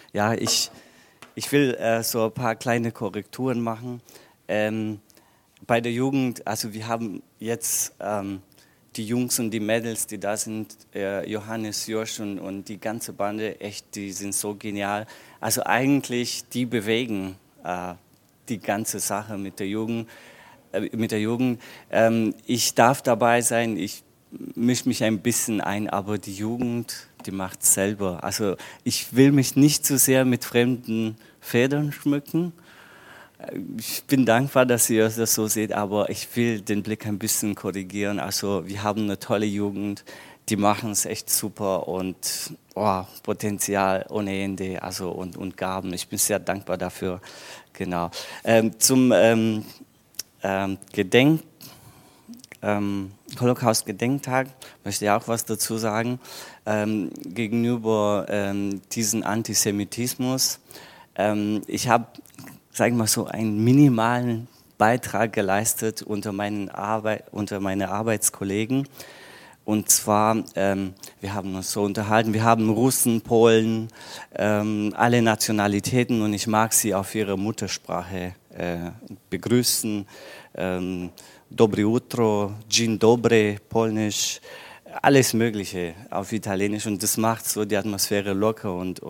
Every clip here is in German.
Ja, ich will so ein paar kleine Korrekturen machen. Bei der Jugend, also wir haben jetzt die Jungs und die Mädels, die da sind, Johannes, Josh und die ganze Bande, echt, die sind so genial. Also eigentlich, die bewegen die ganze Sache mit der Jugend. Ich darf dabei sein, ich mische mich ein bisschen ein, aber die Jugend, die macht es selber. Also ich will mich nicht zu sehr mit fremden Federn schmücken. Ich bin dankbar, dass ihr das so seht, aber ich will den Blick ein bisschen korrigieren. Also wir haben eine tolle Jugend, die machen es echt super und Potenzial ohne Ende, also und Gaben. Ich bin sehr dankbar dafür. Genau. Zum Gedenk Holocaust-Gedenktag möchte ich auch was dazu sagen. Gegenüber diesem Antisemitismus. Ich habe, sage ich mal so, einen minimalen Beitrag geleistet unter meine Arbeitskollegen. Und zwar, wir haben uns so unterhalten, wir haben Russen, Polen, alle Nationalitäten und ich mag sie auf ihrer Muttersprache begrüßen. Dobry utro, dzień dobry, Polnisch, alles Mögliche auf Italienisch und das macht so die Atmosphäre locker und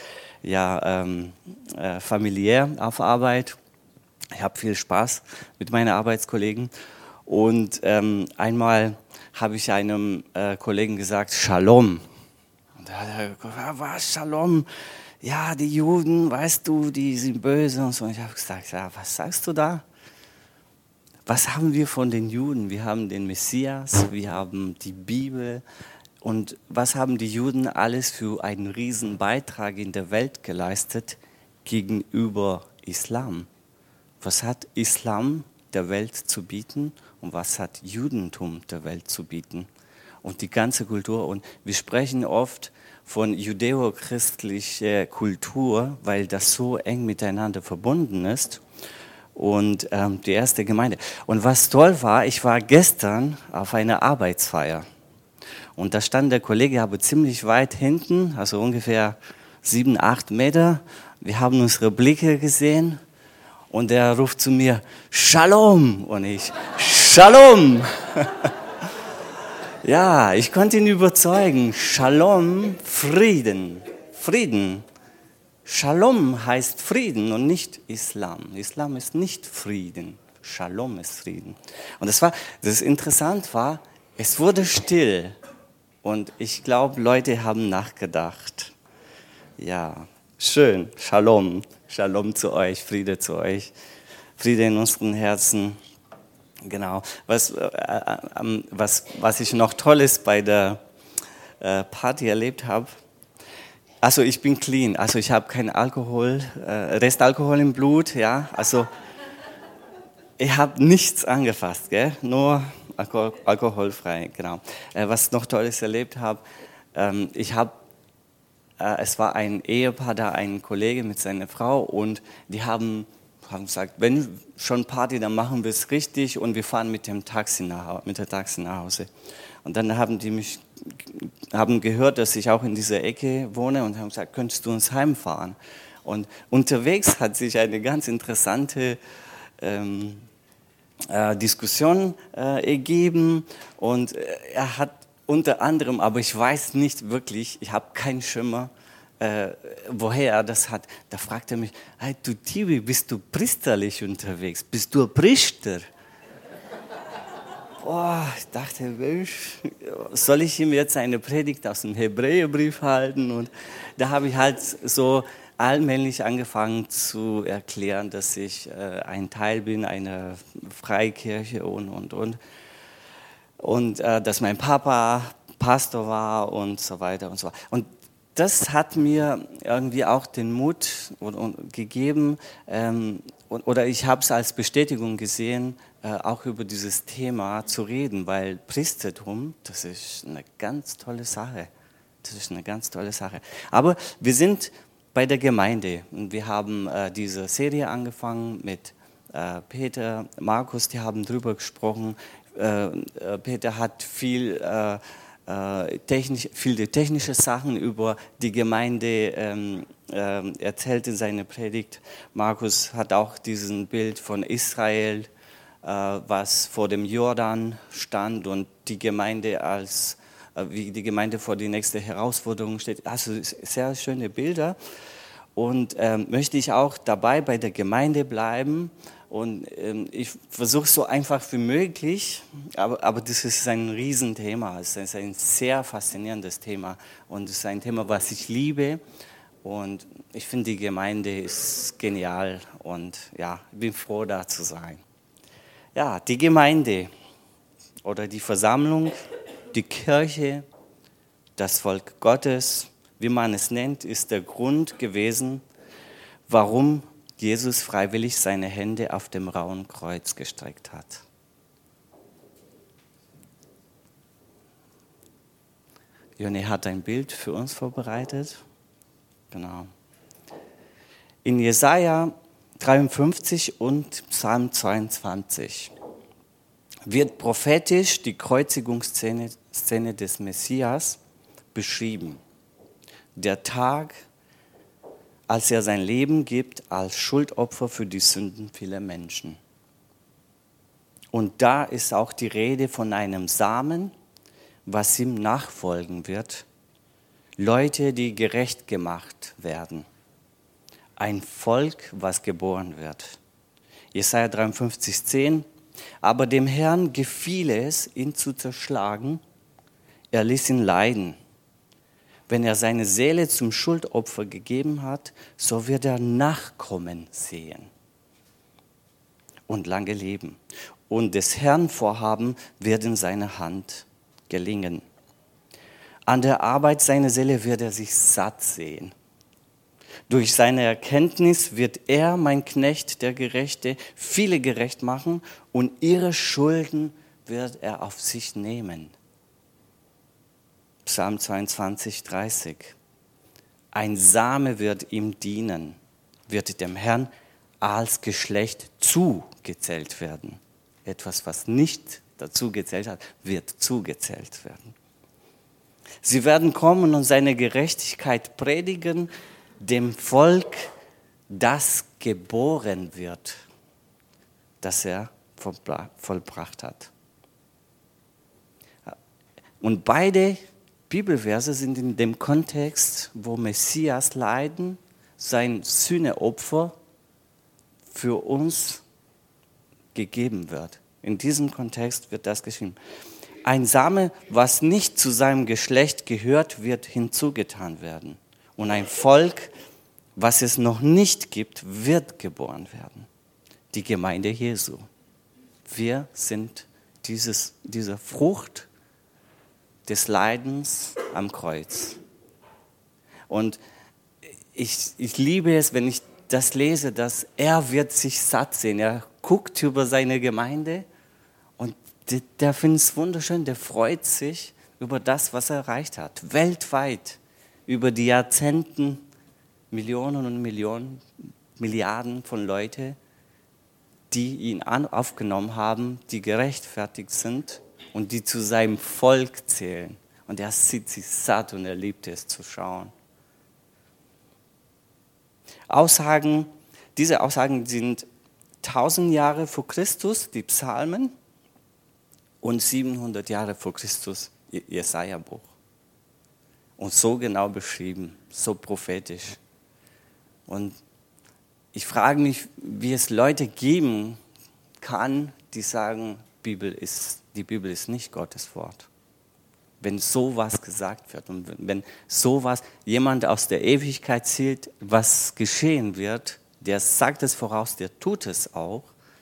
familiär auf Arbeit. Ich habe viel Spaß mit meinen Arbeitskollegen und einmal habe ich einem Kollegen gesagt, Shalom. Und da hat er gesagt, was, Shalom? Ja, die Juden, weißt du, die sind böse und so. Und ich habe gesagt, ja, was sagst du da? Was haben wir von den Juden? Wir haben den Messias, wir haben die Bibel. Und was haben die Juden alles für einen riesen Beitrag in der Welt geleistet gegenüber Islam? Was hat Islam der Welt zu bieten und was hat Judentum der Welt zu bieten? Und die ganze Kultur. Und wir sprechen oft von judäo-christlicher Kultur, weil das so eng miteinander verbunden ist. Und die erste Gemeinde. Und was toll war, ich war gestern auf einer Arbeitsfeier. Und da stand der Kollege aber ziemlich weit hinten, also ungefähr 7, 8 Meter. Wir haben unsere Blicke gesehen und er ruft zu mir, Shalom! Und ich, Shalom! Ja, ich konnte ihn überzeugen. Shalom, Frieden. Frieden. Shalom heißt Frieden und nicht Islam. Islam ist nicht Frieden. Shalom ist Frieden. Und das interessant war, es wurde still. Und ich glaube, Leute haben nachgedacht. Ja, schön. Shalom. Shalom zu euch, Friede zu euch. Friede in unseren Herzen. Genau. Was ich noch Tolles bei der Party erlebt habe, also ich bin clean, also ich habe keinen Alkohol, Restalkohol im Blut, ja, also ich habe nichts angefasst, gell? Nur alkoholfrei, genau. Was noch Tolles erlebt habe, es war ein Ehepaar da, ein Kollege mit seiner Frau und die haben gesagt, wenn schon Party, dann machen wir es richtig und wir fahren mit der Taxi nach Hause. Und dann haben die mich gehört, dass ich auch in dieser Ecke wohne und haben gesagt, könntest du uns heimfahren? Und unterwegs hat sich eine ganz interessante Diskussion ergeben und er hat unter anderem, aber ich weiß nicht wirklich, ich habe keinen Schimmer, woher er das hat. Da fragt er mich, hey, du Tibi, bist du priesterlich unterwegs? Bist du ein Priester? Ich dachte, Mensch, soll ich ihm jetzt eine Predigt aus dem Hebräerbrief halten? Und da habe ich halt so allmählich angefangen zu erklären, dass ich ein Teil bin einer Freikirche und dass mein Papa Pastor war und so weiter und so weiter. Und das hat mir irgendwie auch den Mut gegeben, oder ich habe es als Bestätigung gesehen, auch über dieses Thema zu reden, weil Priestertum, das ist eine ganz tolle Sache. Das ist eine ganz tolle Sache. Aber wir sind bei der Gemeinde und wir haben diese Serie angefangen mit Peter, Markus, die haben drüber gesprochen. Peter hat viel viele technische Sachen über die Gemeinde erzählt in seiner Predigt. Markus hat auch diesen Bild von Israel, was vor dem Jordan stand und die Gemeinde wie die Gemeinde vor die nächste Herausforderung steht. Also sehr schöne Bilder. Und möchte ich auch dabei bei der Gemeinde bleiben. Und ich versuche so einfach wie möglich, aber das ist ein Riesenthema. Es ist ein sehr faszinierendes Thema. Und es ist ein Thema, was ich liebe. Und ich finde, die Gemeinde ist genial. Und ja, ich bin froh, da zu sein. Ja, die Gemeinde oder die Versammlung, die Kirche, das Volk Gottes, wie man es nennt, ist der Grund gewesen, warum Jesus freiwillig seine Hände auf dem rauen Kreuz gestreckt hat. Joni hat ein Bild für uns vorbereitet. Genau. In Jesaja 53 und Psalm 22 wird prophetisch die Kreuzigungsszene des Messias beschrieben. Der Tag, als er sein Leben gibt als Schuldopfer für die Sünden vieler Menschen. Und da ist auch die Rede von einem Samen, was ihm nachfolgen wird. Leute, die gerecht gemacht werden. Ein Volk, was geboren wird. Jesaja 53,10. Aber dem Herrn gefiel es, ihn zu zerschlagen. Er ließ ihn leiden. Wenn er seine Seele zum Schuldopfer gegeben hat, so wird er Nachkommen sehen und lange leben. Und des Herrn Vorhaben wird in seiner Hand gelingen. An der Arbeit seiner Seele wird er sich satt sehen. Durch seine Erkenntnis wird er, mein Knecht, der Gerechte, viele gerecht machen und ihre Schulden wird er auf sich nehmen. Psalm 22, 30. Ein Same wird ihm dienen, wird dem Herrn als Geschlecht zugezählt werden. Etwas, was nicht dazu gezählt hat, wird zugezählt werden. Sie werden kommen und seine Gerechtigkeit predigen, dem Volk, das geboren wird, das er vollbracht hat. Und beide Bibelverse sind in dem Kontext, wo Messias Leiden, sein Sühneopfer für uns gegeben wird. In diesem Kontext wird das geschrieben. Ein Same, was nicht zu seinem Geschlecht gehört, wird hinzugetan werden. Und ein Volk, was es noch nicht gibt, wird geboren werden. Die Gemeinde Jesu. Wir sind diese Frucht des Leidens am Kreuz. Und ich liebe es, wenn ich das lese, dass er wird sich satt sehen. Er guckt über seine Gemeinde und der findet es wunderschön, der freut sich über das, was er erreicht hat. Weltweit, über die Jahrzehnten, Millionen und Millionen, Milliarden von Leuten, die ihn aufgenommen haben, die gerechtfertigt sind und die zu seinem Volk zählen. Und er sieht sich satt und er liebt es zu schauen. Diese Aussagen sind 1000 Jahre vor Christus, die Psalmen, und 700 Jahre vor Christus, Jesaja-Buch. Und so genau beschrieben, so prophetisch. Und ich frage mich, wie es Leute geben kann, die sagen, die Bibel ist nicht Gottes Wort. Wenn sowas gesagt wird und wenn sowas jemand aus der Ewigkeit zählt, was geschehen wird, der sagt es voraus, der tut es auch.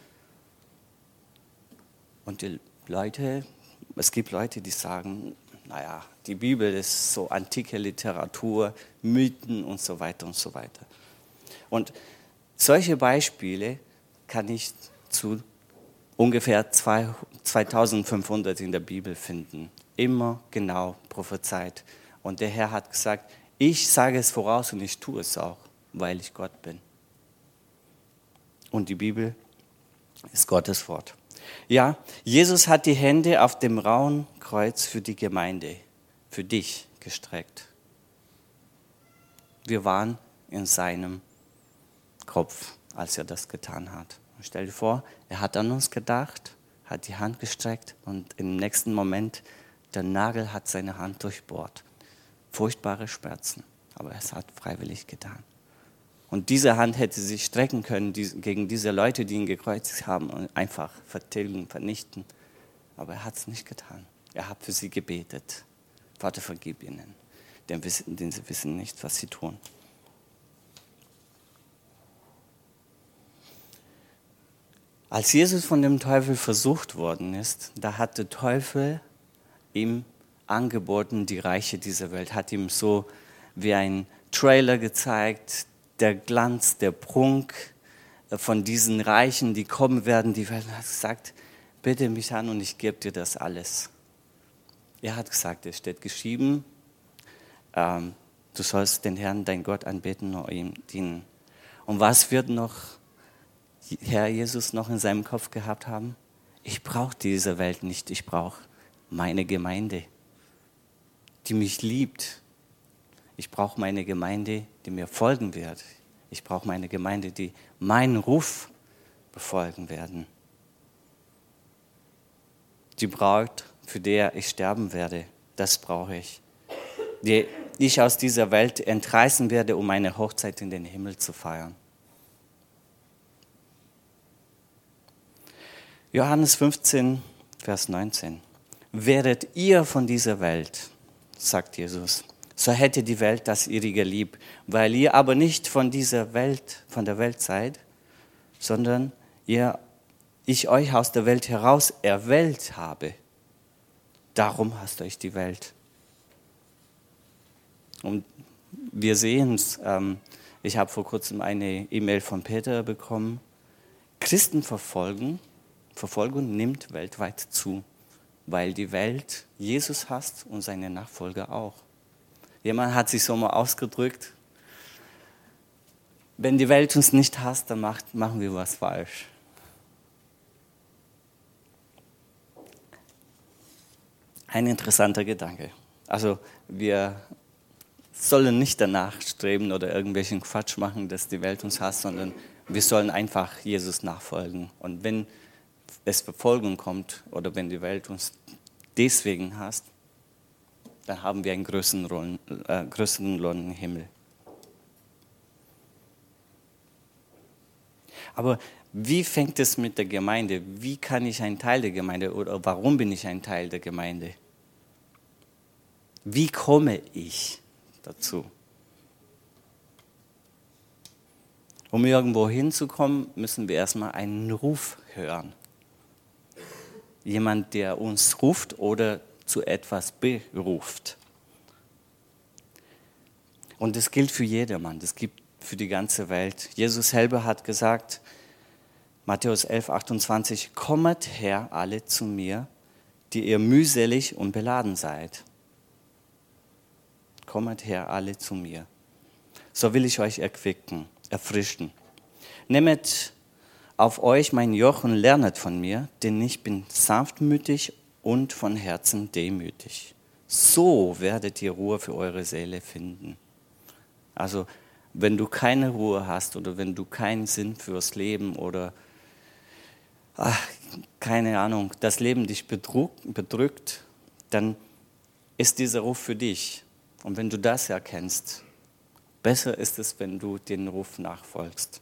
Und es gibt Leute, die sagen, naja, die Bibel ist so antike Literatur, Mythen und so weiter und so weiter. Und solche Beispiele kann ich zu ungefähr 2500 in der Bibel finden. Immer genau prophezeit. Und der Herr hat gesagt, ich sage es voraus und ich tue es auch, weil ich Gott bin. Und die Bibel ist Gottes Wort. Ja, Jesus hat die Hände auf dem rauen Kreuz für die Gemeinde für dich gestreckt. Wir waren in seinem Kopf, als er das getan hat. Und stell dir vor, er hat an uns gedacht, hat die Hand gestreckt und im nächsten Moment, der Nagel hat seine Hand durchbohrt. Furchtbare Schmerzen, aber er hat freiwillig getan. Und diese Hand hätte sich strecken können gegen diese Leute, die ihn gekreuzigt haben und einfach vertilgen, vernichten. Aber er hat es nicht getan. Er hat für sie gebetet. Vater, vergib ihnen, denn sie wissen nicht, was sie tun. Als Jesus von dem Teufel versucht worden ist, da hat der Teufel ihm angeboten, die Reiche dieser Welt, hat ihm so wie ein Trailer gezeigt, der Glanz, der Prunk von diesen Reichen, die kommen werden, die Welt, hat gesagt, bitte mich an und ich gebe dir das alles. Er hat gesagt, es steht geschrieben, du sollst den Herrn, dein Gott, anbeten und ihm dienen. Und was wird noch Herr Jesus noch in seinem Kopf gehabt haben? Ich brauche diese Welt nicht, ich brauche meine Gemeinde, die mich liebt. Ich brauche meine Gemeinde, die mir folgen wird. Ich brauche meine Gemeinde, die meinen Ruf befolgen werden. Die Braut, für die ich sterben werde, das brauche ich. Die ich aus dieser Welt entreißen werde, um eine Hochzeit in den Himmel zu feiern. Johannes 15, Vers 19. Wäret ihr von dieser Welt, sagt Jesus, so hätte die Welt das ihrige lieb. Weil ihr aber nicht von dieser Welt, von der Welt seid, sondern ich euch aus der Welt heraus erwählt habe. Darum hasst euch die Welt. Und wir sehen es, ich habe vor kurzem eine E-Mail von Peter bekommen. Christenverfolgung nimmt weltweit zu, weil die Welt Jesus hasst und seine Nachfolger auch. Jemand hat sich so mal ausgedrückt, wenn die Welt uns nicht hasst, dann machen wir was falsch. Ein interessanter Gedanke. Also wir sollen nicht danach streben oder irgendwelchen Quatsch machen, dass die Welt uns hasst, sondern wir sollen einfach Jesus nachfolgen. Und wenn es Verfolgung kommt oder wenn die Welt uns deswegen hasst, dann haben wir einen größeren Lohn im Himmel. Aber wie fängt es mit der Gemeinde? Wie kann ich ein Teil der Gemeinde oder warum bin ich ein Teil der Gemeinde? Wie komme ich dazu? Um irgendwo hinzukommen, müssen wir erstmal einen Ruf hören. Jemand, der uns ruft oder zu etwas beruft. Und das gilt für jedermann, das gilt für die ganze Welt. Jesus selber hat gesagt, Matthäus 11, 28, kommet her alle zu mir, die ihr mühselig und beladen seid. Kommet her alle zu mir. So will ich euch erfrischen. Nehmet auf euch mein Joch und lernet von mir, denn ich bin sanftmütig und von Herzen demütig. So werdet ihr Ruhe für eure Seele finden. Also, wenn du keine Ruhe hast oder wenn du keinen Sinn fürs Leben oder, keine Ahnung, das Leben dich bedrückt, dann ist dieser Ruf für dich. Und wenn du das erkennst, besser ist es, wenn du den Ruf nachfolgst.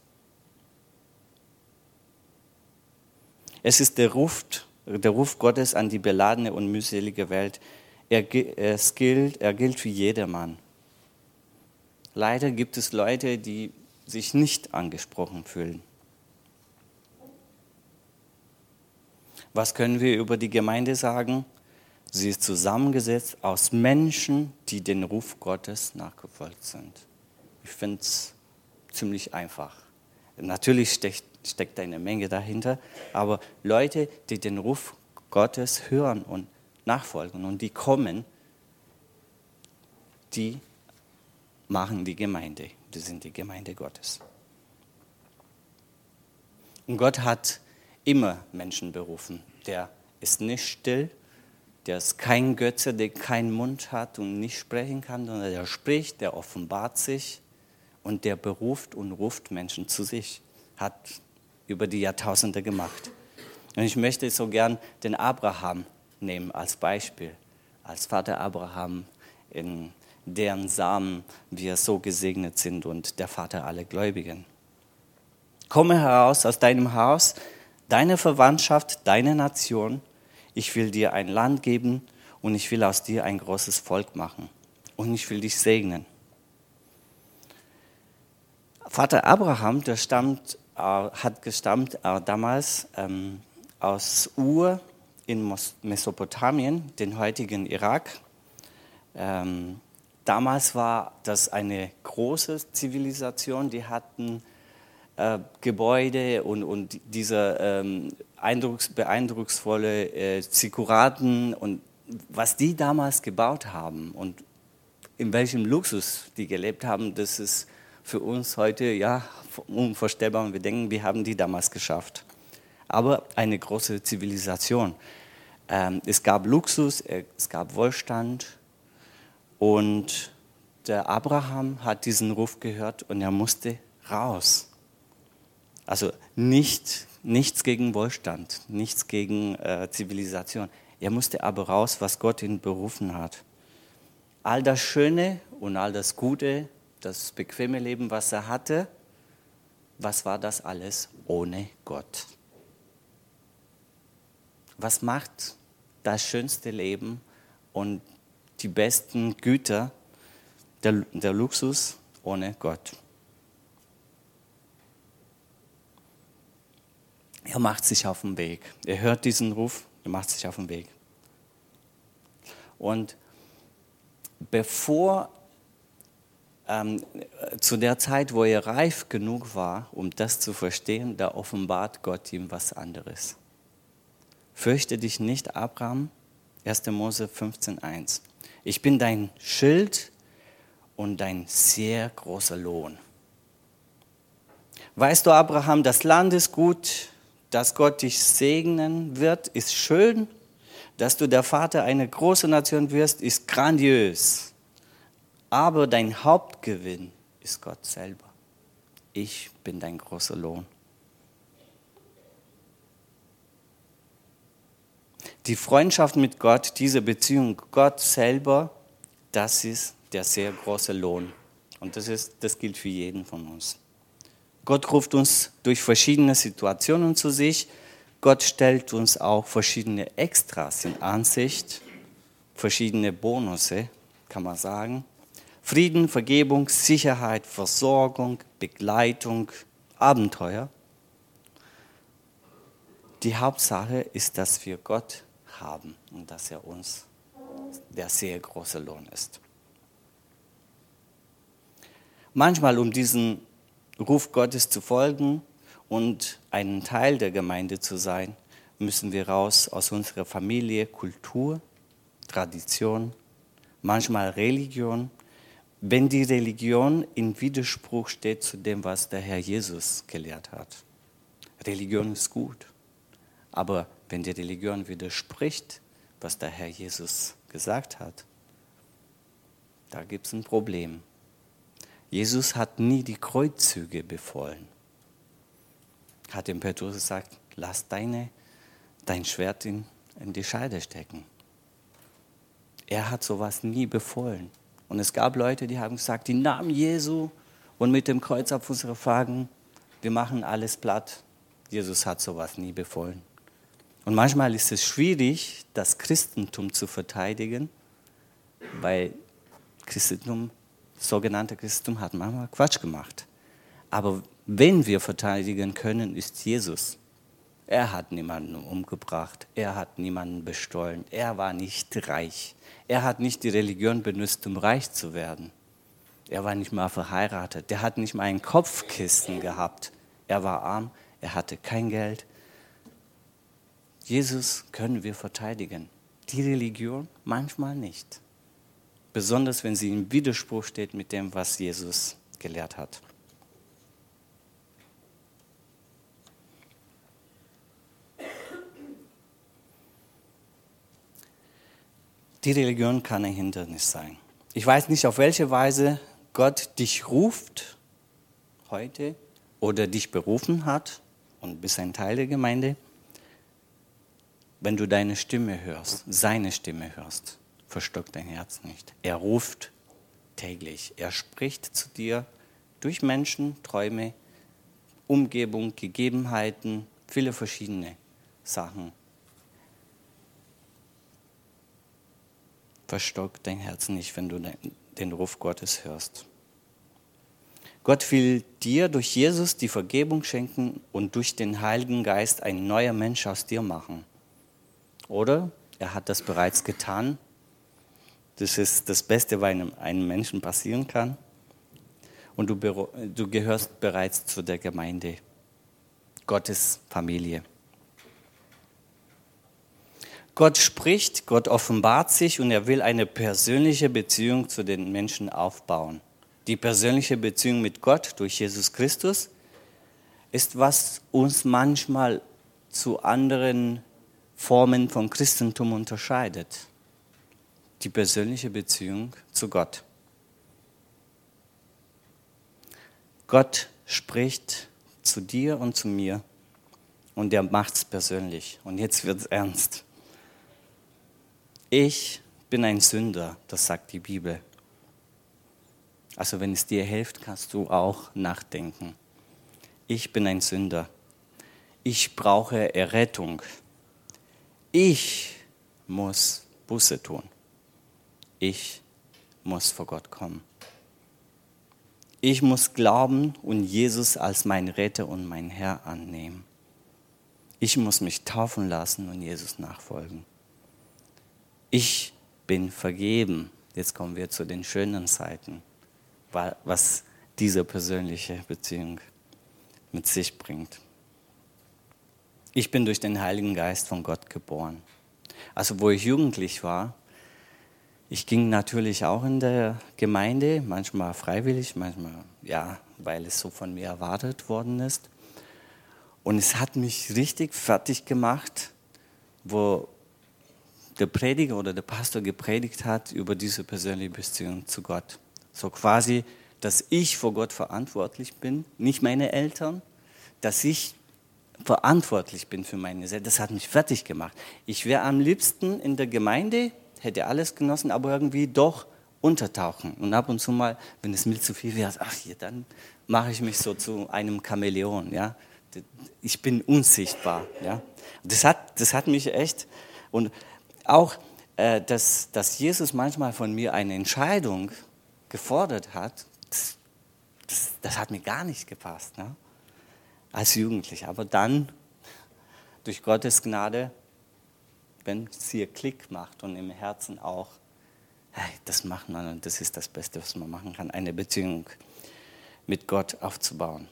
Es ist der Ruf Gottes an die beladene und mühselige Welt. Er gilt für jedermann. Leider gibt es Leute, die sich nicht angesprochen fühlen. Was können wir über die Gemeinde sagen? Sie ist zusammengesetzt aus Menschen, die den Ruf Gottes nachgefolgt sind. Ich finde es ziemlich einfach. Natürlich steckt eine Menge dahinter, aber Leute, die den Ruf Gottes hören und nachfolgen und die kommen, die machen die Gemeinde. Die sind die Gemeinde Gottes. Und Gott hat immer Menschen berufen. Der ist nicht still, Der ist kein Götze, der keinen Mund hat und nicht sprechen kann, sondern der spricht, der offenbart sich und der beruft und ruft Menschen zu sich. Hat über die Jahrtausende gemacht. Und ich möchte so gern den Abraham nehmen als Beispiel. Als Vater Abraham, in deren Samen wir so gesegnet sind und der Vater aller Gläubigen. Komme heraus aus deinem Haus, deine Verwandtschaft, deine Nation. Ich will dir ein Land geben und ich will aus dir ein großes Volk machen. Und ich will dich segnen. Vater Abraham, der hat gestammt damals aus Ur in Mesopotamien, den heutigen Irak. Damals war das eine große Zivilisation, die hatten Gebäude und diese beeindrucksvolle Zigguraten und was die damals gebaut haben und in welchem Luxus die gelebt haben, das ist für uns heute ja unvorstellbar und wir denken, wie haben die damals geschafft. Aber eine große Zivilisation. Es gab Luxus, es gab Wohlstand und der Abraham hat diesen Ruf gehört und er musste raus. Also nichts gegen Wohlstand, nichts gegen Zivilisation. Er musste aber raus, was Gott ihn berufen hat. All das Schöne und all das Gute, das bequeme Leben, was er hatte, was war das alles ohne Gott? Was macht das schönste Leben und die besten Güter, der Luxus ohne Gott? Er macht sich auf den Weg. Er hört diesen Ruf, er macht sich auf den Weg. Und zu der Zeit, wo er reif genug war, um das zu verstehen, da offenbart Gott ihm was anderes. Fürchte dich nicht, Abraham, 1. Mose 15,1. Ich bin dein Schild und dein sehr großer Lohn. Weißt du, Abraham, das Land ist gut, dass Gott dich segnen wird, ist schön. Dass du der Vater einer großen Nation wirst, ist grandios. Aber dein Hauptgewinn ist Gott selber. Ich bin dein großer Lohn. Die Freundschaft mit Gott, diese Beziehung Gott selber, das ist der sehr große Lohn. Und das gilt für jeden von uns. Gott ruft uns durch verschiedene Situationen zu sich. Gott stellt uns auch verschiedene Extras in Ansicht, verschiedene Bonusse, kann man sagen. Frieden, Vergebung, Sicherheit, Versorgung, Begleitung, Abenteuer. Die Hauptsache ist, dass wir Gott haben und dass er uns der sehr große Lohn ist. Manchmal, um diesen Ruf Gottes zu folgen und ein Teil der Gemeinde zu sein, müssen wir raus aus unserer Familie, Kultur, Tradition, manchmal Religion. Wenn die Religion in Widerspruch steht zu dem, was der Herr Jesus gelehrt hat. Religion ist gut, aber wenn die Religion widerspricht, was der Herr Jesus gesagt hat, da gibt es ein Problem. Jesus hat nie die Kreuzzüge befohlen. Hat dem Petrus gesagt, lass dein Schwert in die Scheide stecken. Er hat sowas nie befohlen. Und es gab Leute, die haben gesagt, im Namen Jesu und mit dem Kreuz auf unsere Fragen, wir machen alles platt. Jesus hat sowas nie befohlen. Und manchmal ist es schwierig, das Christentum zu verteidigen, weil sogenannte Christentum hat manchmal Quatsch gemacht. Aber wen wir verteidigen können, ist Jesus. Er hat niemanden umgebracht, er hat niemanden bestohlen, er war nicht reich. Er hat nicht die Religion benutzt, um reich zu werden. Er war nicht mal verheiratet, der hat nicht mal ein Kopfkissen gehabt. Er war arm, er hatte kein Geld. Jesus können wir verteidigen, die Religion manchmal nicht. Besonders wenn sie im Widerspruch steht mit dem, was Jesus gelehrt hat. Die Religion kann ein Hindernis sein. Ich weiß nicht, auf welche Weise Gott dich ruft heute oder dich berufen hat und bist ein Teil der Gemeinde. Wenn du deine Stimme hörst, seine Stimme hörst, verstock dein Herz nicht. Er ruft täglich. Er spricht zu dir durch Menschen, Träume, Umgebung, Gegebenheiten, viele verschiedene Sachen. Verstock dein Herz nicht, wenn du den Ruf Gottes hörst. Gott will dir durch Jesus die Vergebung schenken und durch den Heiligen Geist ein neuer Mensch aus dir machen. Oder er hat das bereits getan. Das ist das Beste, was einem Menschen passieren kann. Und du gehörst bereits zu der Gemeinde, Gottes Familie. Gott spricht, Gott offenbart sich und er will eine persönliche Beziehung zu den Menschen aufbauen. Die persönliche Beziehung mit Gott durch Jesus Christus ist, was uns manchmal zu anderen Formen von Christentum unterscheidet. Die persönliche Beziehung zu Gott. Gott spricht zu dir und zu mir und er macht es persönlich. Und jetzt wird es ernst. Ich bin ein Sünder, das sagt die Bibel. Also wenn es dir hilft, kannst du auch nachdenken. Ich bin ein Sünder. Ich brauche Errettung. Ich muss Buße tun. Ich muss vor Gott kommen. Ich muss glauben und Jesus als mein Retter und mein Herr annehmen. Ich muss mich taufen lassen und Jesus nachfolgen. Ich bin vergeben. Jetzt kommen wir zu den schönen Seiten, was diese persönliche Beziehung mit sich bringt. Ich bin durch den Heiligen Geist von Gott geboren. Also wo ich jugendlich war, ich ging natürlich auch in der Gemeinde, manchmal freiwillig, manchmal ja, weil es so von mir erwartet worden ist. Und es hat mich richtig fertig gemacht, wo der Prediger oder der Pastor gepredigt hat über diese persönliche Beziehung zu Gott. So quasi, dass ich vor Gott verantwortlich bin, nicht meine Eltern, dass ich verantwortlich bin für meine Seele. Das hat mich fertig gemacht. Ich wäre am liebsten in der Gemeinde, hätte alles genossen, aber irgendwie doch untertauchen. Und ab und zu mal, wenn es mir zu viel wäre, dann mache ich mich so zu einem Chamäleon. Ja? Ich bin unsichtbar. Ja? Das hat mich echt... Und auch, dass Jesus manchmal von mir eine Entscheidung gefordert hat, das hat mir gar nicht gepasst, ne? Als Jugendlicher. Aber dann, durch Gottes Gnade, wenn es hier Klick macht und im Herzen auch, hey, das macht man und das ist das Beste, was man machen kann, eine Beziehung mit Gott aufzubauen.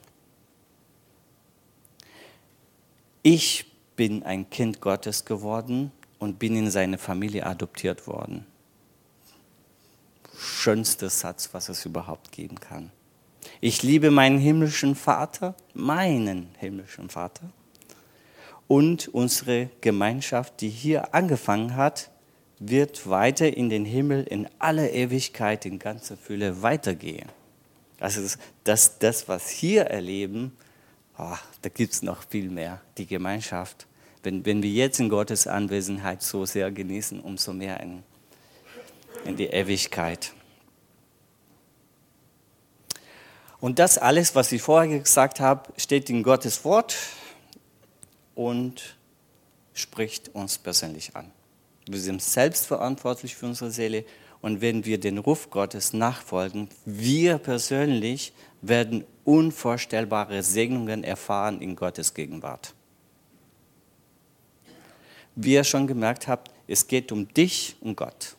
Ich bin ein Kind Gottes geworden und bin in seine Familie adoptiert worden. Schönster Satz, was es überhaupt geben kann. Ich liebe meinen himmlischen Vater, und unsere Gemeinschaft, die hier angefangen hat, wird weiter in den Himmel in aller Ewigkeit in ganzer Fülle weitergehen. Also das was hier erleben, da gibt es noch viel mehr, die Gemeinschaft. Wenn wir jetzt in Gottes Anwesenheit so sehr genießen, umso mehr in die Ewigkeit. Und das alles, was ich vorher gesagt habe, steht in Gottes Wort und spricht uns persönlich an. Wir sind selbst verantwortlich für unsere Seele und wenn wir den Ruf Gottes nachfolgen, wir persönlich werden unvorstellbare Segnungen erfahren in Gottes Gegenwart. Wie ihr schon gemerkt habt, es geht um dich und Gott.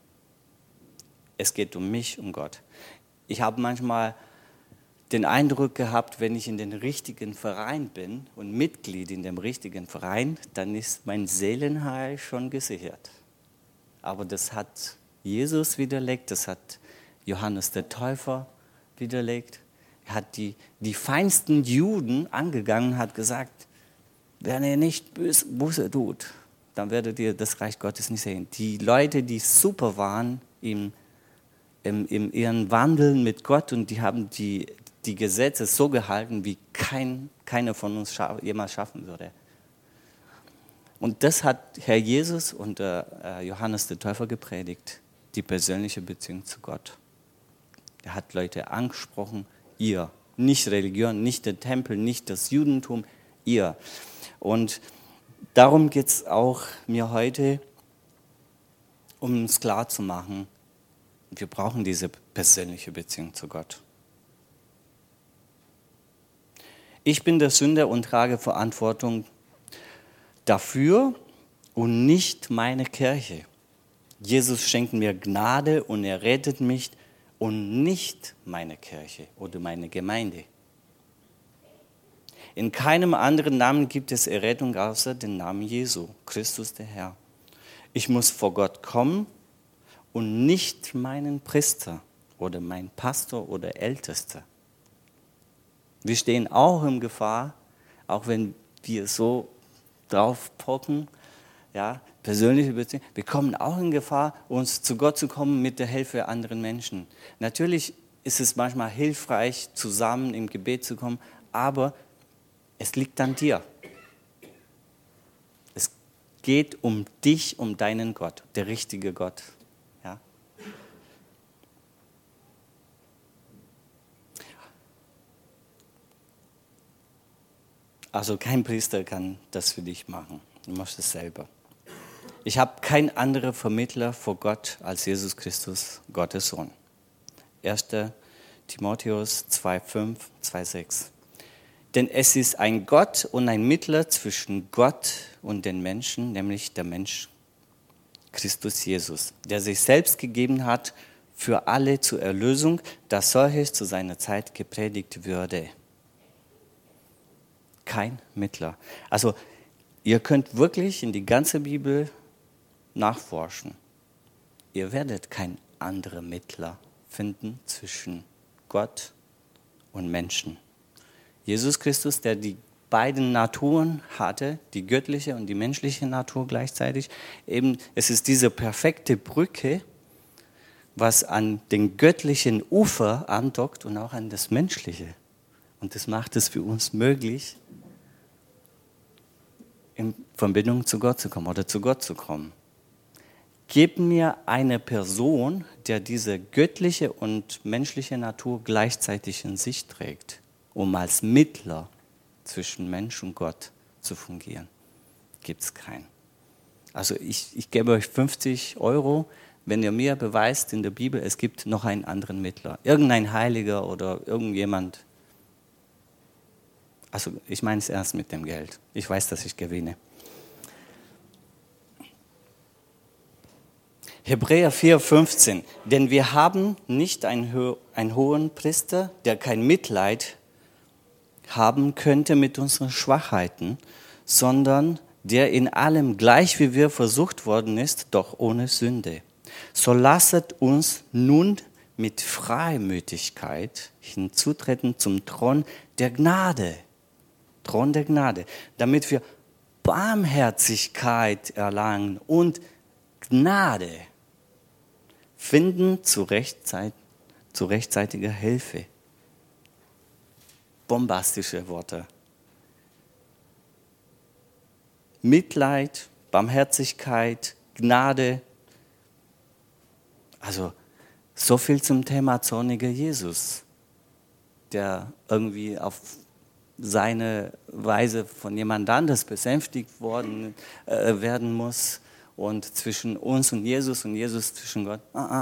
Es geht um mich und Gott. Ich habe manchmal den Eindruck gehabt, wenn ich in den richtigen Verein bin und Mitglied in dem richtigen Verein, dann ist mein Seelenheil schon gesichert. Aber das hat Jesus widerlegt, das hat Johannes der Täufer widerlegt. Er hat die feinsten Juden angegangen und hat gesagt, wenn ihr nicht Buße tut, dann werdet ihr das Reich Gottes nicht sehen. Die Leute, die super waren in ihrem Wandel mit Gott und die haben die Gesetze so gehalten, wie keiner von uns jemals schaffen würde. Und das hat Herr Jesus und Johannes der Täufer gepredigt, die persönliche Beziehung zu Gott. Er hat Leute angesprochen, ihr. Nicht Religion, nicht der Tempel, nicht das Judentum, ihr. Und darum geht es auch mir heute, um uns klarzumachen, wir brauchen diese persönliche Beziehung zu Gott. Ich bin der Sünder und trage Verantwortung dafür und nicht meine Kirche. Jesus schenkt mir Gnade und er rettet mich und nicht meine Kirche oder meine Gemeinde. In keinem anderen Namen gibt es Errettung außer dem Namen Jesu, Christus der Herr. Ich muss vor Gott kommen und nicht meinen Priester oder meinen Pastor oder Ältester. Wir stehen auch in Gefahr, auch wenn wir so drauf pochen, ja, persönliche Beziehung, wir kommen auch in Gefahr, uns zu Gott zu kommen mit der Hilfe anderen Menschen. Natürlich ist es manchmal hilfreich, zusammen im Gebet zu kommen, aber es liegt an dir. Es geht um dich, um deinen Gott, der richtige Gott. Ja? Also kein Priester kann das für dich machen. Du machst es selber. Ich habe keinen anderen Vermittler vor Gott als Jesus Christus, Gottes Sohn. 1. Timotheus 2,5, 2,6. Denn es ist ein Gott und ein Mittler zwischen Gott und den Menschen, nämlich der Mensch Christus Jesus, der sich selbst gegeben hat für alle zur Erlösung, dass solches zu seiner Zeit gepredigt würde. Kein Mittler. Also ihr könnt wirklich in die ganze Bibel nachforschen. Ihr werdet keinen anderen Mittler finden zwischen Gott und Menschen. Jesus Christus, der die beiden Naturen hatte, die göttliche und die menschliche Natur gleichzeitig, eben es ist diese perfekte Brücke, was an den göttlichen Ufer andockt und auch an das menschliche. Und das macht es für uns möglich, in Verbindung zu Gott zu kommen oder zu Gott zu kommen. Gib mir eine Person, der diese göttliche und menschliche Natur gleichzeitig in sich trägt, um als Mittler zwischen Mensch und Gott zu fungieren. Gibt es keinen. Also ich gebe euch 50 €, wenn ihr mir beweist in der Bibel, es gibt noch einen anderen Mittler. Irgendein Heiliger oder irgendjemand. Also ich meine es ernst mit dem Geld. Ich weiß, dass ich gewinne. Hebräer 4,15. Denn wir haben nicht einen hohen Priester, der kein Mitleid haben könnte mit unseren Schwachheiten, sondern der in allem gleich wie wir versucht worden ist, doch ohne Sünde. So lasset uns nun mit Freimütigkeit hinzutreten zum Thron der Gnade, damit wir Barmherzigkeit erlangen und Gnade finden zu rechtzeitiger Hilfe. Bombastische Worte. Mitleid, Barmherzigkeit, Gnade. Also so viel zum Thema zorniger Jesus, der irgendwie auf seine Weise von jemand anders besänftigt werden muss und zwischen uns und Jesus zwischen Gott.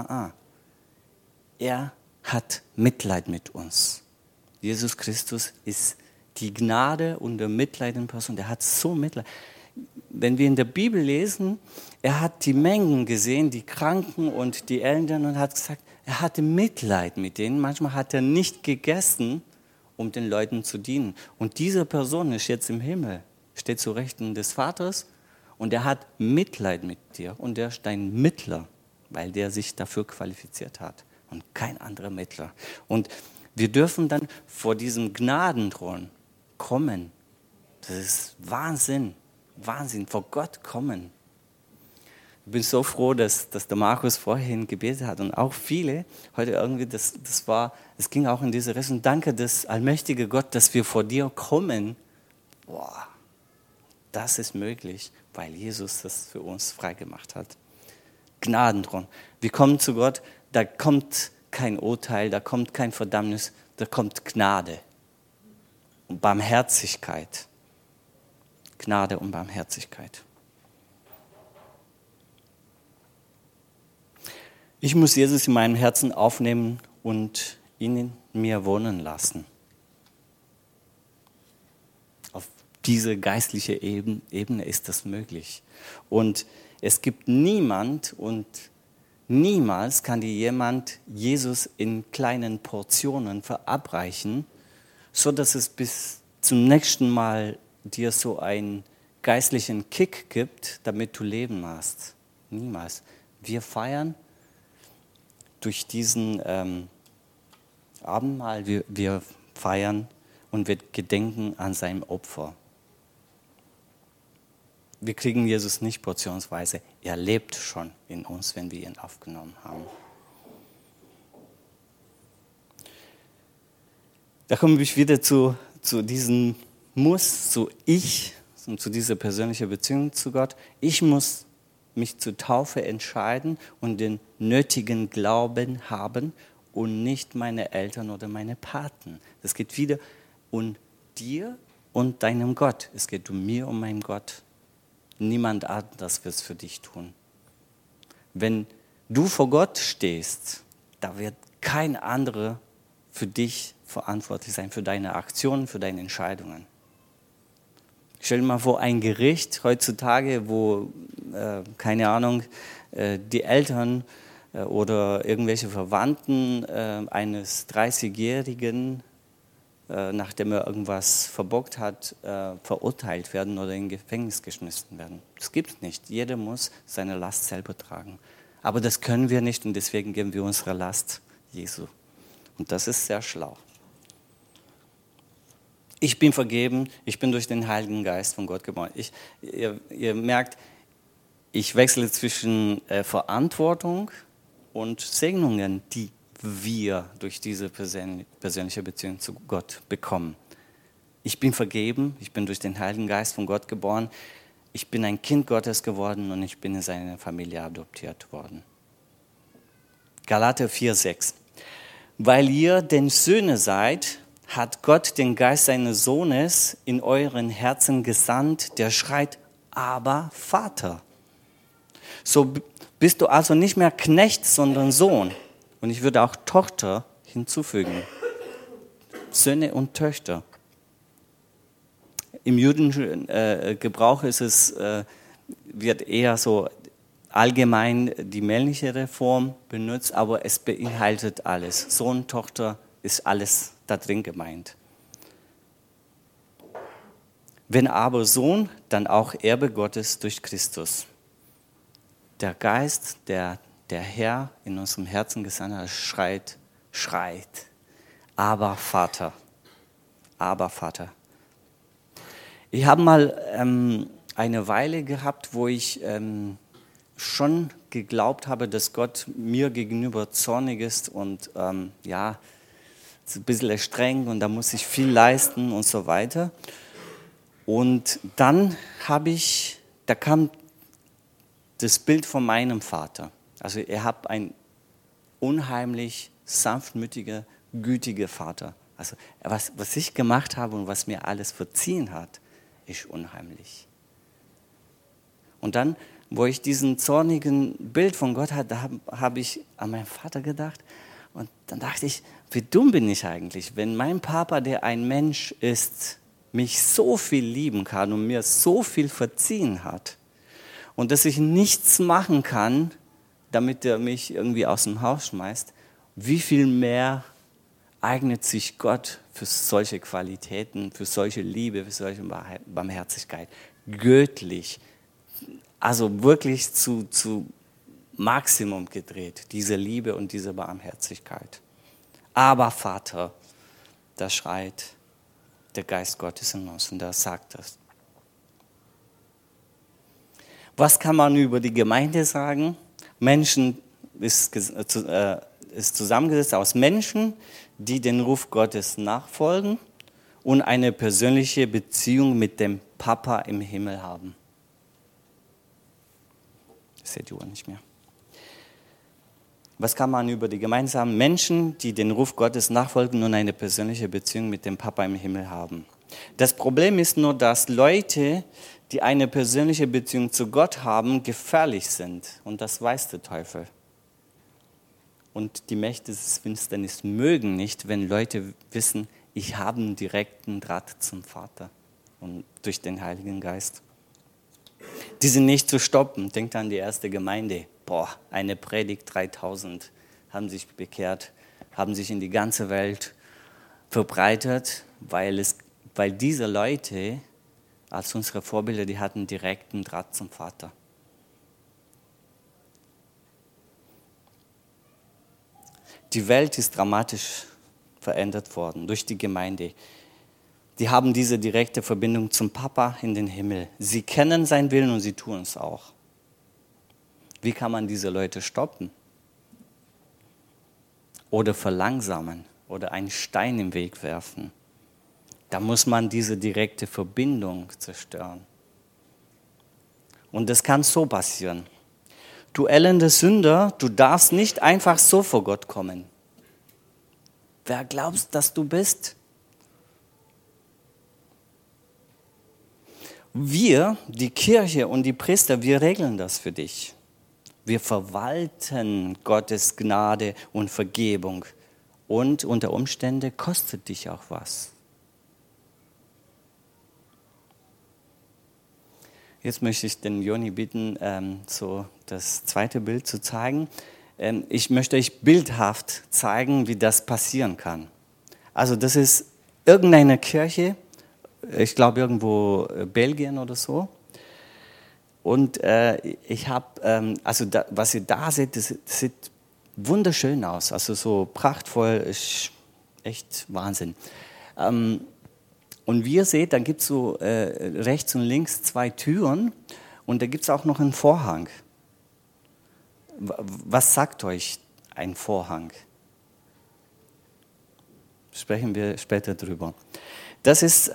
Er hat Mitleid mit uns. Jesus Christus ist die Gnade und der Mitleid in Person. Der hat so Mitleid. Wenn wir in der Bibel lesen, er hat die Mengen gesehen, die Kranken und die Elenden und hat gesagt, er hatte Mitleid mit denen. Manchmal hat er nicht gegessen, um den Leuten zu dienen. Und diese Person ist jetzt im Himmel, steht zu Rechten des Vaters und er hat Mitleid mit dir und er ist dein Mittler, weil der sich dafür qualifiziert hat und kein anderer Mittler. Und wir dürfen dann vor diesem Gnadenthron kommen. Das ist Wahnsinn, vor Gott kommen. Ich bin so froh, dass der Markus vorhin gebetet hat und auch viele heute irgendwie, es ging auch in diese Richtung. Danke, das allmächtige Gott, dass wir vor dir kommen. Boah, das ist möglich, weil Jesus das für uns freigemacht hat. Gnadenthron. Wir kommen zu Gott, da kommt kein Urteil, da kommt kein Verdammnis, da kommt Gnade und Barmherzigkeit. Gnade und Barmherzigkeit. Ich muss Jesus in meinem Herzen aufnehmen und ihn in mir wohnen lassen. Auf diese geistliche Ebene ist das möglich. Und es gibt niemand und niemals kann dir jemand Jesus in kleinen Portionen verabreichen, sodass es bis zum nächsten Mal dir so einen geistlichen Kick gibt, damit du Leben hast. Niemals. Wir feiern durch diesen Abendmahl, wir feiern und wir gedenken an sein Opfer. Wir kriegen Jesus nicht portionsweise. Er lebt schon in uns, wenn wir ihn aufgenommen haben. Da komme ich wieder zu diesem Muss, zu Ich und zu dieser persönlichen Beziehung zu Gott. Ich muss mich zur Taufe entscheiden und den nötigen Glauben haben und nicht meine Eltern oder meine Paten. Es geht wieder um dir und deinem Gott. Es geht um mir und meinen Gott. Niemand anderes wird es für dich tun. Wenn du vor Gott stehst, da wird kein anderer für dich verantwortlich sein, für deine Aktionen, für deine Entscheidungen. Stell dir mal vor, ein Gericht heutzutage, wo, keine Ahnung, die Eltern oder irgendwelche Verwandten eines 30-Jährigen, nachdem er irgendwas verbockt hat, verurteilt werden oder in Gefängnis geschmissen werden. Das gibt es nicht. Jeder muss seine Last selber tragen. Aber das können wir nicht und deswegen geben wir unsere Last Jesu. Und das ist sehr schlau. Ich bin vergeben, ich bin durch den Heiligen Geist von Gott geboren. Ihr merkt, ich wechsle zwischen Verantwortung und Segnungen, die wir durch diese persönliche Beziehung zu Gott bekommen. Ich bin vergeben, ich bin durch den Heiligen Geist von Gott geboren, ich bin ein Kind Gottes geworden und ich bin in seine Familie adoptiert worden. Galater 4,6. Weil ihr denn Söhne seid, hat Gott den Geist seines Sohnes in euren Herzen gesandt, der schreit, aber Vater. So bist du also nicht mehr Knecht, sondern Sohn. Und ich würde auch Tochter hinzufügen. Söhne und Töchter. Im jüdischen Gebrauch wird eher so allgemein die männliche Form benutzt, aber es beinhaltet alles. Sohn, Tochter ist alles da drin gemeint. Wenn aber Sohn, dann auch Erbe Gottes durch Christus. Der Geist, der Herr in unserem Herzen gesandt hat, schreit, aber Vater, aber Vater. Ich habe mal eine Weile gehabt, wo ich schon geglaubt habe, dass Gott mir gegenüber zornig ist und ist ein bisschen streng und da muss ich viel leisten und so weiter. Und dann da kam das Bild von meinem Vater. Also er hat ein unheimlich sanftmütiger, gütiger Vater. Also was ich gemacht habe und was mir alles verziehen hat, ist unheimlich. Und dann, wo ich diesen zornigen Bild von Gott hatte, habe ich an meinen Vater gedacht. Und dann dachte ich, wie dumm bin ich eigentlich, wenn mein Papa, der ein Mensch ist, mich so viel lieben kann und mir so viel verziehen hat und dass ich nichts machen kann, damit er mich irgendwie aus dem Haus schmeißt, wie viel mehr eignet sich Gott für solche Qualitäten, für solche Liebe, für solche Barmherzigkeit, göttlich, also wirklich zu Maximum gedreht, diese Liebe und diese Barmherzigkeit. Aber Vater, da schreit der Geist Gottes in uns und da sagt das. Was kann man über die Gemeinde sagen? Menschen ist zusammengesetzt aus Menschen, die den Ruf Gottes nachfolgen und eine persönliche Beziehung mit dem Papa im Himmel haben. Ich sehe die Uhr nicht mehr. Was kann man über die Gemeinde sagen? Menschen, die den Ruf Gottes nachfolgen und eine persönliche Beziehung mit dem Papa im Himmel haben. Das Problem ist nur, dass Leute, die eine persönliche Beziehung zu Gott haben, gefährlich sind. Und das weiß der Teufel. Und die Mächte des Finsternis mögen nicht, wenn Leute wissen, ich habe einen direkten Draht zum Vater und durch den Heiligen Geist. Die sind nicht zu stoppen. Denkt an die erste Gemeinde. Eine Predigt, 3000 haben sich bekehrt, haben sich in die ganze Welt verbreitet, weil diese Leute als unsere Vorbilder, die hatten direkten Draht zum Vater. Die Welt ist dramatisch verändert worden durch die Gemeinde. Die haben diese direkte Verbindung zum Papa in den Himmel. Sie kennen seinen Willen und sie tun es auch. Wie kann man diese Leute stoppen? Oder verlangsamen oder einen Stein im Weg werfen? Da muss man diese direkte Verbindung zerstören. Und das kann so passieren. Du elender Sünder, du darfst nicht einfach so vor Gott kommen. Wer glaubst, dass du bist? Wir, die Kirche und die Priester, wir regeln das für dich. Wir verwalten Gottes Gnade und Vergebung. Und unter Umständen kostet dich auch was. Jetzt möchte ich den Joni bitten, so das zweite Bild zu zeigen. Ich möchte euch bildhaft zeigen, wie das passieren kann. Also das ist irgendeine Kirche, ich glaube irgendwo Belgien oder so. Und ich habe, was ihr da seht, das sieht wunderschön aus, also so prachtvoll, ist echt Wahnsinn. Und wie ihr seht, da gibt es so rechts und links 2 Türen und da gibt es auch noch einen Vorhang. Was sagt euch ein Vorhang? Sprechen wir später drüber. Das ist,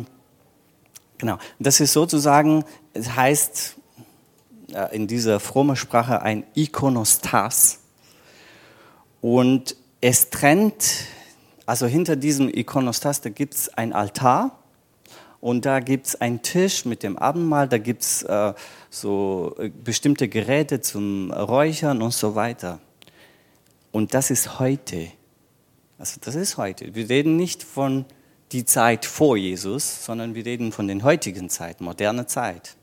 das ist sozusagen, es heißt in dieser frommen Sprache ein Ikonostas. Und es trennt, also hinter diesem Ikonostas, da gibt es ein Altar und da gibt es einen Tisch mit dem Abendmahl, da gibt es so bestimmte Geräte zum Räuchern und so weiter. Und das ist heute. Also das ist heute. Wir reden nicht von die Zeit vor Jesus, sondern wir reden von den heutigen Zeiten, moderne Zeit.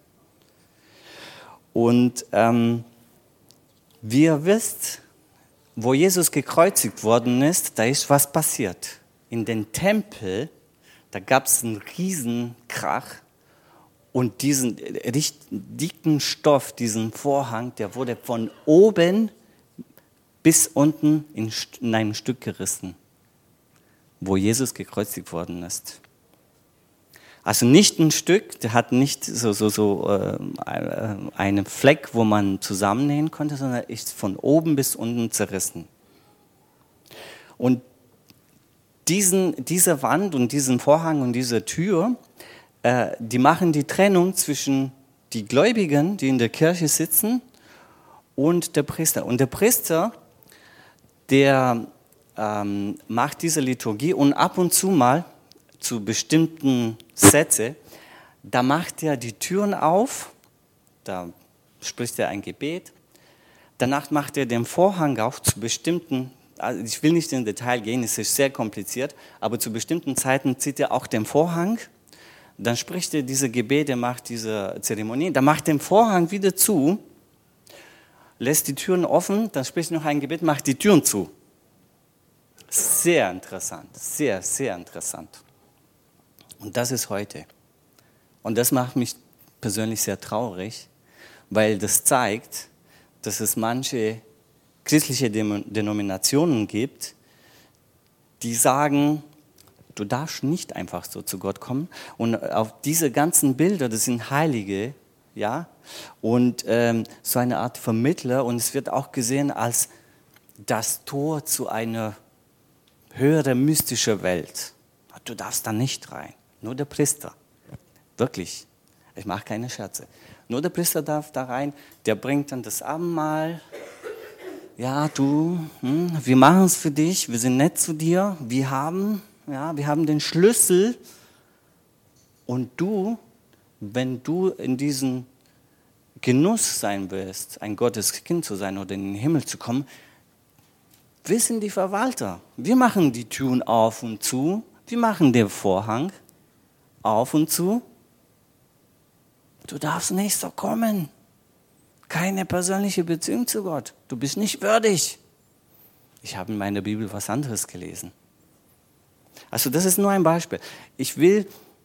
Und wie ihr wisst, wo Jesus gekreuzigt worden ist, da ist was passiert. In den Tempel, da gab es einen Riesenkrach und diesen dicken Stoff, diesen Vorhang, der wurde von oben bis unten in ein Stück gerissen, wo Jesus gekreuzigt worden ist. Also nicht ein Stück, der hat nicht so einen Fleck, wo man zusammennähen konnte, sondern ist von oben bis unten zerrissen. Und diese Wand und diesen Vorhang und diese Tür, die machen die Trennung zwischen die Gläubigen, die in der Kirche sitzen, und der Priester. Und der Priester, der macht diese Liturgie und ab und zu mal zu bestimmten Sätzen, da macht er die Türen auf, da spricht er ein Gebet, danach macht er den Vorhang auf zu bestimmten, also ich will nicht in Detail gehen, es ist sehr kompliziert, aber zu bestimmten Zeiten zieht er auch den Vorhang, dann spricht er diese Gebete, macht diese Zeremonie, dann macht den Vorhang wieder zu, lässt die Türen offen, dann spricht er noch ein Gebet, macht die Türen zu. Sehr interessant, sehr, sehr interessant. Und das ist heute. Und das macht mich persönlich sehr traurig, weil das zeigt, dass es manche christliche Denominationen gibt, die sagen, du darfst nicht einfach so zu Gott kommen. Und auf diese ganzen Bilder, das sind Heilige, ja, und so eine Art Vermittler, und es wird auch gesehen als das Tor zu einer höheren mystischen Welt. Du darfst da nicht rein, nur der Priester, wirklich, ich mache keine Scherze. Nur der Priester darf da rein, der bringt dann das Abendmahl. Ja, wir machen es für dich, wir sind nett zu dir, wir haben den Schlüssel. Und du, wenn du in diesem Genuss sein wirst, ein Gotteskind zu sein oder in den Himmel zu kommen, wir sind die Verwalter. Wir machen die Türen auf und zu, wir machen den Vorhang auf und zu. Du darfst nicht so kommen. Keine persönliche Beziehung zu Gott. Du bist nicht würdig. Ich habe in meiner Bibel was anderes gelesen. Also das ist nur ein Beispiel. Ich will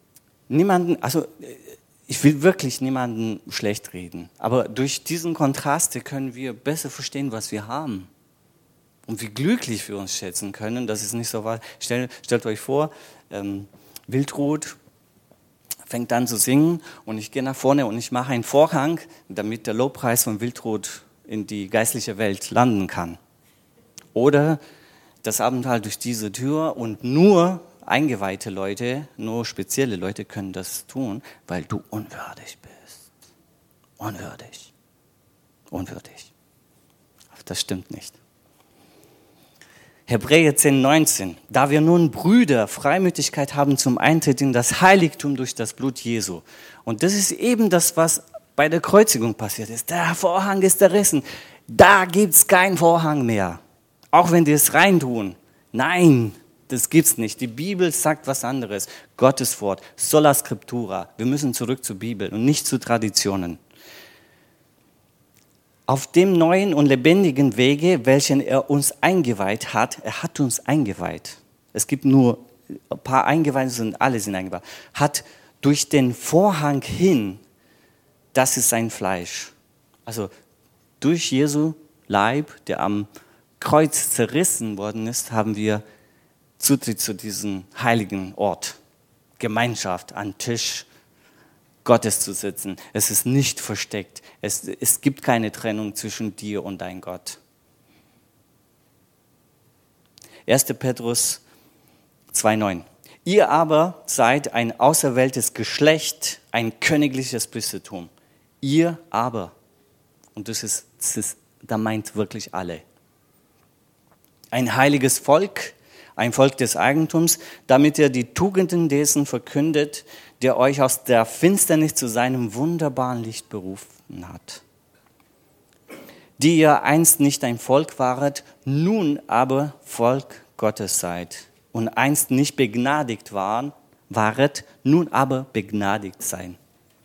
wirklich niemanden schlecht reden. Aber durch diesen Kontraste können wir besser verstehen, was wir haben. Und wie glücklich wir uns schätzen können. Das ist nicht so wahr. Stellt euch vor, Wildrut fängt an zu singen und ich gehe nach vorne und ich mache einen Vorhang, damit der Lobpreis von Wildrut in die geistliche Welt landen kann. Oder das Abendmahl durch diese Tür und nur eingeweihte Leute, nur spezielle Leute können das tun, weil du unwürdig bist. Unwürdig. Unwürdig. Aber das stimmt nicht. Hebräer 10,19. Da wir nun Brüder Freimütigkeit haben zum Eintritt in das Heiligtum durch das Blut Jesu. Und das ist eben das, was bei der Kreuzigung passiert ist. Der Vorhang ist zerrissen. Da gibt es keinen Vorhang mehr. Auch wenn die es reintun. Nein, das gibt's nicht. Die Bibel sagt was anderes. Gottes Wort, sola scriptura. Wir müssen zurück zur Bibel und nicht zu Traditionen. Auf dem neuen und lebendigen Wege, welchen er uns eingeweiht hat, er hat uns eingeweiht. Es gibt nur ein paar Eingeweihte und alle sind eingeweiht. Hat durch den Vorhang hin, das ist sein Fleisch. Also durch Jesu Leib, der am Kreuz zerrissen worden ist, haben wir Zutritt zu diesem heiligen Ort. Gemeinschaft, an Tisch Gottes zu sitzen. Es ist nicht versteckt. Es gibt keine Trennung zwischen dir und dein Gott. 1. Petrus 2,9. Ihr aber seid ein auserwähltes Geschlecht, ein königliches Priestertum. Ihr aber. Und da meint wirklich alle. Ein heiliges Volk, ein Volk des Eigentums, damit ihr die Tugenden dessen verkündet, der euch aus der Finsternis zu seinem wunderbaren Licht berufen hat. Die ihr einst nicht ein Volk waret, nun aber Volk Gottes seid. Und einst nicht begnadigt waret, nun aber begnadigt sein.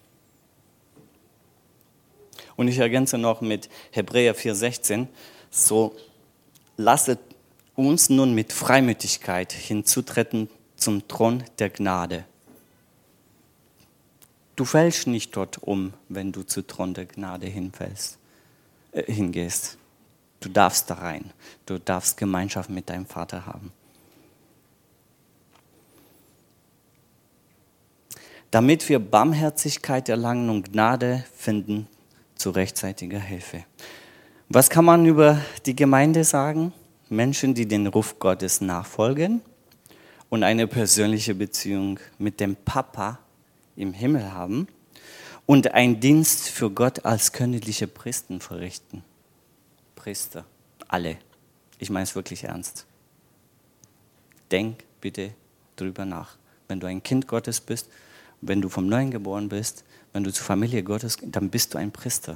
Und ich ergänze noch mit Hebräer 4,16, so lasset uns nun mit Freimütigkeit hinzutreten zum Thron der Gnade. Du fällst nicht dort um, wenn du zum Thron der Gnade hingehst. Du darfst da rein. Du darfst Gemeinschaft mit deinem Vater haben. Damit wir Barmherzigkeit erlangen und Gnade finden zu rechtzeitiger Hilfe. Was kann man über die Gemeinde sagen? Menschen, die den Ruf Gottes nachfolgen und eine persönliche Beziehung mit dem Papa im Himmel haben und einen Dienst für Gott als königliche Priester verrichten. Priester, alle. Ich meine es wirklich ernst. Denk bitte drüber nach. Wenn du ein Kind Gottes bist, wenn du vom Neuen geboren bist, wenn du zur Familie Gottes, dann bist du ein Priester.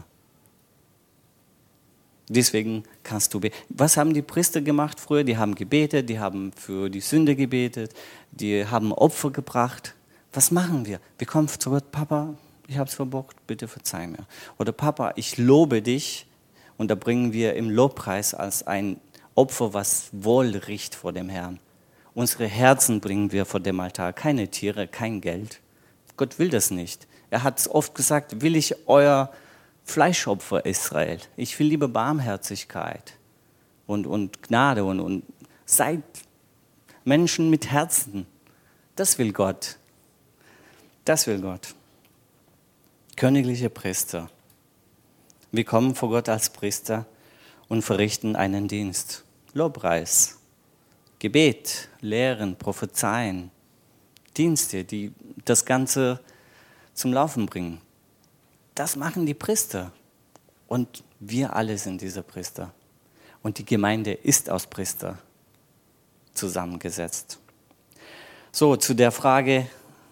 Deswegen kannst du beten. Was haben die Priester gemacht früher? Die haben gebetet, die haben für die Sünde gebetet, die haben Opfer gebracht. Was machen wir? Wir kommen zurück, Papa, ich habe es verbockt, bitte verzeih mir. Oder Papa, ich lobe dich. Und da bringen wir im Lobpreis als ein Opfer, was wohl riecht vor dem Herrn. Unsere Herzen bringen wir vor dem Altar, keine Tiere, kein Geld. Gott will das nicht. Er hat oft gesagt, will ich euer Fleischopfer Israel. Ich will lieber Barmherzigkeit und Gnade und seid Menschen mit Herzen. Das will Gott. Das will Gott. Königliche Priester. Wir kommen vor Gott als Priester und verrichten einen Dienst. Lobpreis, Gebet, Lehren, Prophezeien, Dienste, die das Ganze zum Laufen bringen. Das machen die Priester. Und wir alle sind diese Priester. Und die Gemeinde ist aus Priester zusammengesetzt. So, zu der Frage,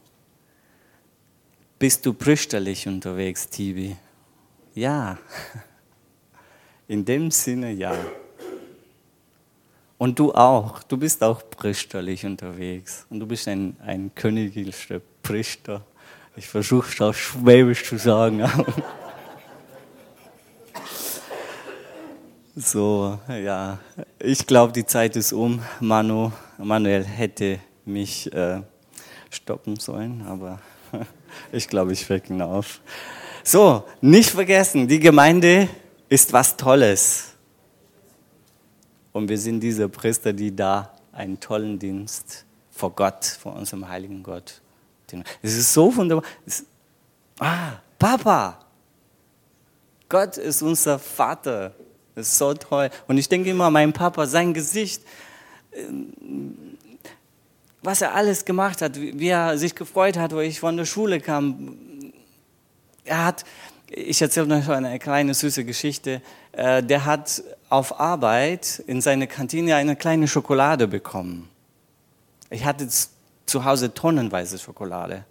bist du priesterlich unterwegs, Tibi? Ja. In dem Sinne ja. Und du auch. Du bist auch priesterlich unterwegs. Und du bist ein königlicher Priester. Ich versuche es auf Schwäbisch zu sagen. So, ja. Ich glaube, die Zeit ist um. Manuel hätte mich stoppen sollen, aber ich glaube, ich weck ihn auf. So, nicht vergessen, die Gemeinde ist was Tolles. Und wir sind diese Priester, die da einen tollen Dienst vor Gott, vor unserem heiligen Gott. Es ist so wunderbar. Papa! Gott ist unser Vater. Das ist so toll. Und ich denke immer an meinen Papa, sein Gesicht, was er alles gemacht hat, wie er sich gefreut hat, wo ich von der Schule kam. Ich erzähle noch eine kleine süße Geschichte, der hat auf Arbeit in seiner Kantine eine kleine Schokolade bekommen. Ich hatte zu Hause tonnenweise Schokolade.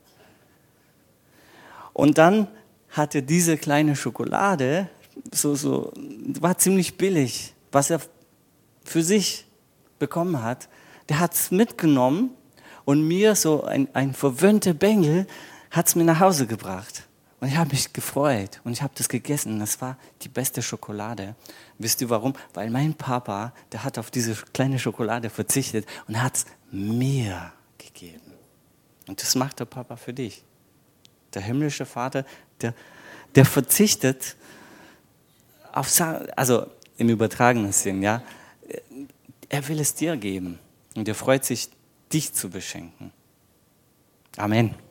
Und dann hatte diese kleine Schokolade, war ziemlich billig, was er für sich bekommen hat. Der hat es mitgenommen und mir so ein verwöhnter Bengel hat es mir nach Hause gebracht. Und ich habe mich gefreut und ich habe das gegessen. Das war die beste Schokolade. Wisst ihr warum? Weil mein Papa, der hat auf diese kleine Schokolade verzichtet und hat es mir gegeben. Und das macht der Papa für dich. Der himmlische Vater, der verzichtet auf, also im übertragenen Sinn, ja. Er will es dir geben und er freut sich, dich zu beschenken. Amen.